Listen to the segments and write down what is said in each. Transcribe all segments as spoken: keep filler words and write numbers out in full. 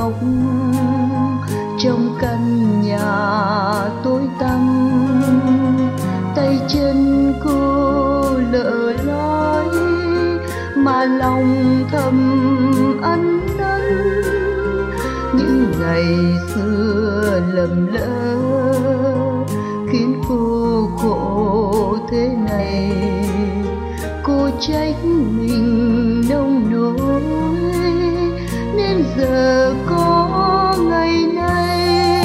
góc trong căn nhà tối tăm. Tay chân cô lỡ loi mà lòng thầm ăn năn. Những ngày xưa lầm lỡ khiến cô khổ thế này. Cô trách mình nông nỗi nên giờ có ngày nay.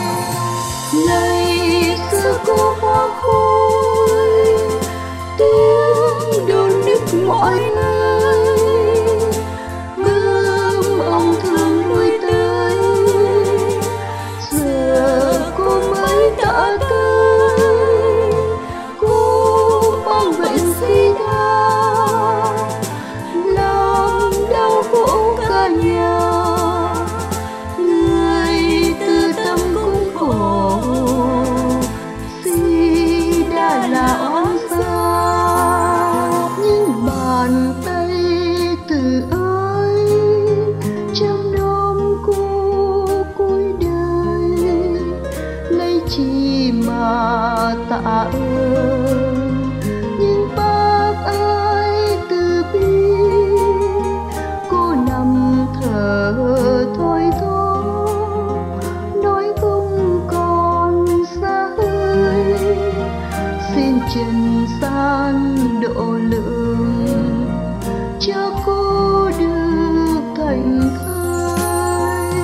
Ngày xưa cô hoa khôi tiếng đồn nức mọi nơi. Bướm ông thường nuôi tới giờ cô mới đã tới. Cô mang bệnh sida làm đau khổ cả nhà. Người từ tâm cũng khổ sida là oan gia. Nhưng bàn tay từ ơi trong đêm cô cuối đời lấy chi mà tạ ơn. Nhưng bác ơi từ bi cô nằm thở thôi thóp nói không còn xa hơi. Xin trần gian độ lượng cho cô được thành thơi.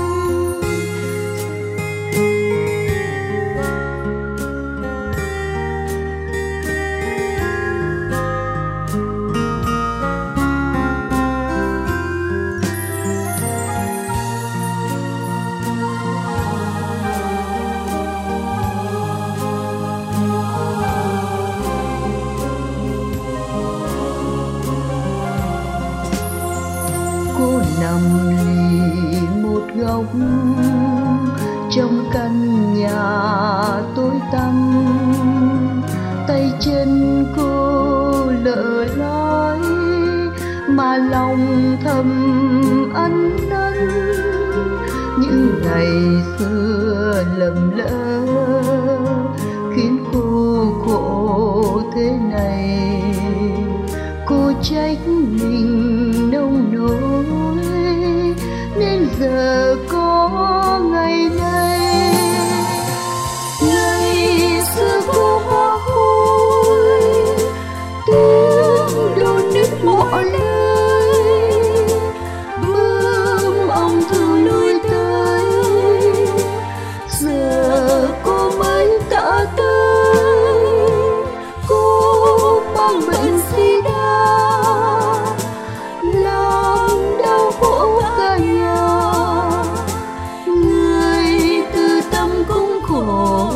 Cô nằm lì một góc trong căn nhà tối tăm. Tay chân cô lỡ loi mà lòng thầm ăn năn. Những ngày xưa lầm lỡ khiến cô khổ thế này. Cô trách mình nông nỗi nên giờ có ngày nay. Ngày xưa cô hoa khôi tiếng đồn nức mọi nơi. Bướm ông thường nuôi tới giờ cô mới đã tới. Cô mang bệnh sida làm đau khổ cả nhà. Người từ tâm cũng khổ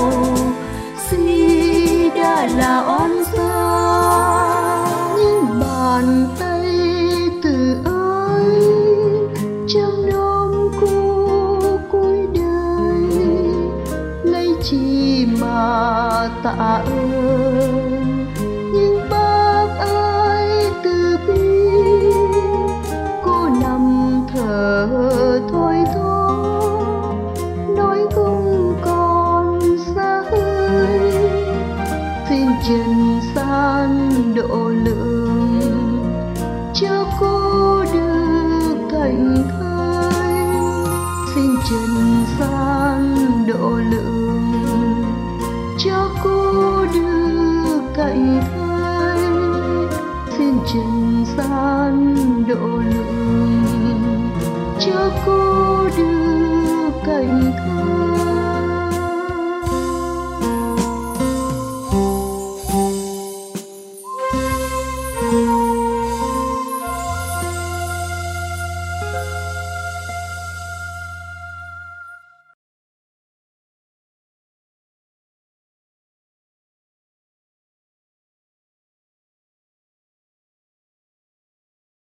sida là oan gia. Nhưng bàn tay từ ơi trong đêm cô cuối đời lấy chi mà tạ ơn. Nhưng bác ơi từ bi cô nằm thở thôi thóp nói không còn xa hơi. Xin trần gian độ lượng cho cô được thành thơi. Xin trần gian độ lượng cho cô được thành thơi. Xin trần gian độ lượng cho cô được thành thơi.